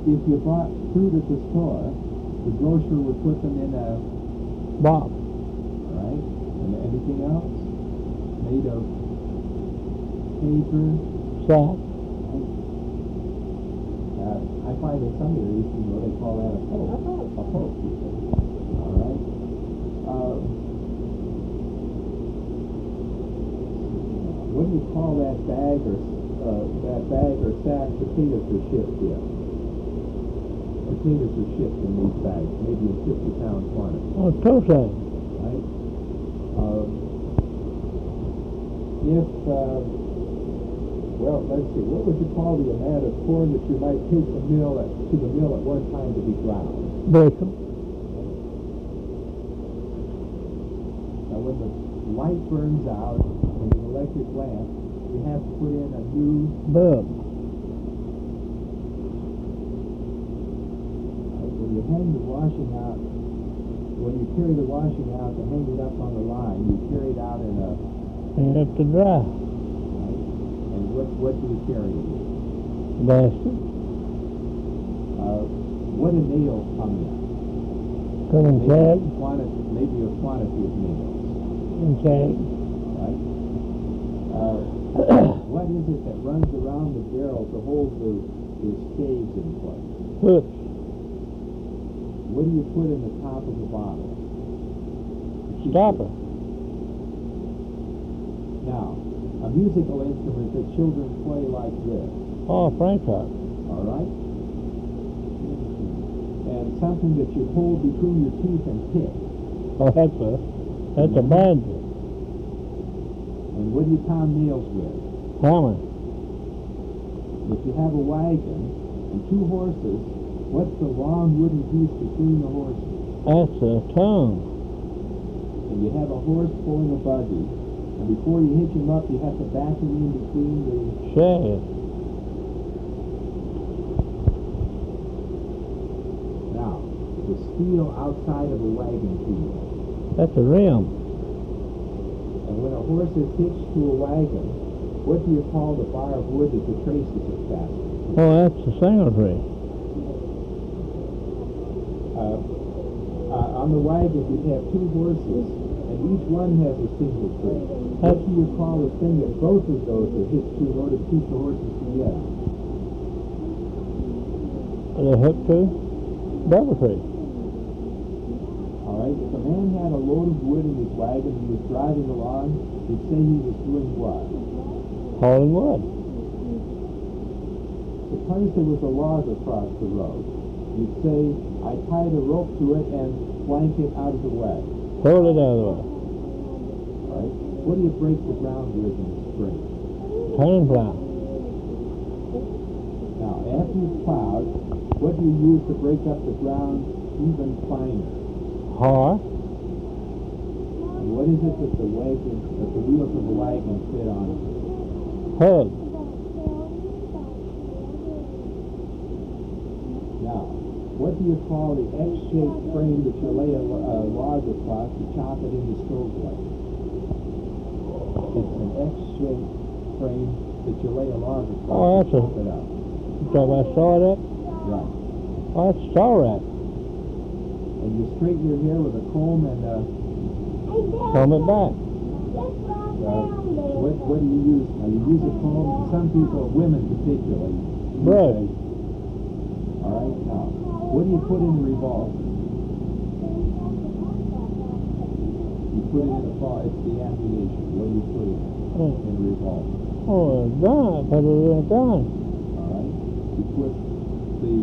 if you bought fruit at the store, the grocer would put them in a box. all right? And anything else? Made of paper. Sack. I find in some areas, they call that a poke. A poke. All right? What do you call that bag or sack potatoes are shipped in? Potatoes are shipped in these bags, maybe in 50-pound quantities. Oh, tow sack. Right? Well, let's see, what would you call the amount of corn that you might take to the mill at one time to be ground? Bacon. Now, when the light burns out in an electric lamp, you have to put in a new Bulb. when you hang the washing out, when you carry the washing out to hang it up on the line, you carry it out in a, Hang it up to dry. and what do you carry it in? Basket. What do nails come in? Come in sack. Maybe a quantity of nails, In sack. right? What is it that runs around the barrel to hold the staves in place? Hooks. What do you put in the top of the bottle? Stopper. Now, a musical instrument that children play like this, Oh, Frank Hawk. all right? And something that you hold between your teeth and pick. Oh, that's a banjo. And what do you pound nails with? Hammer. If you have a wagon and two horses, what's the long wooden piece between the horses? That's a tongue. And you have a horse pulling a buggy, and before you hitch him up, you have to back him in between the... Shaft. Now, the steel outside of a wagon wheel. That's a rim. And when a horse is hitched to a wagon, what do you call the bar of wood that the traces are fastened? Oh, that's a single tree. On the wagon, you have two horses, and each one has a single tree. What do you call the thing that both of those are hitched to in order to keep the horses together? Are they hooked to? Double tree. All right, if a man had a load of wood in his wagon and he was driving along, you'd say he was doing what? Hauling wood. Suppose there was a log across the road. You'd say, I tied a rope to it and flanked it out of the way. Hold it out of the way. All right? What do you break the ground with in the spring? Turn plow. Now, after you've plowed, what do you use to break up the ground even finer? Har. And what is it that the wheels of the wagon fit on? Hug. Now, what do you call the X-shaped frame that you lay a log across to chop it into stove blades? It's an X-shaped frame that you lay a log across Oh, to chop it up. You talking about saw that? Right. Oh, that's saw rack. And you straighten your hair with a comb and Comb it back. what do you use? Now, you use a comb, and some people, women particularly, Brush. All right, now, what do you put in the revolver? You put it in it's the ammunition. What do you put in the revolver? Oh, a gun. Put it in a gun. All right, you put the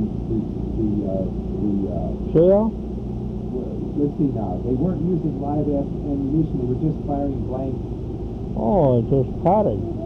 Shell? let's see now, they weren't using live ammunition, they were just firing blank. Oh, it's just potted.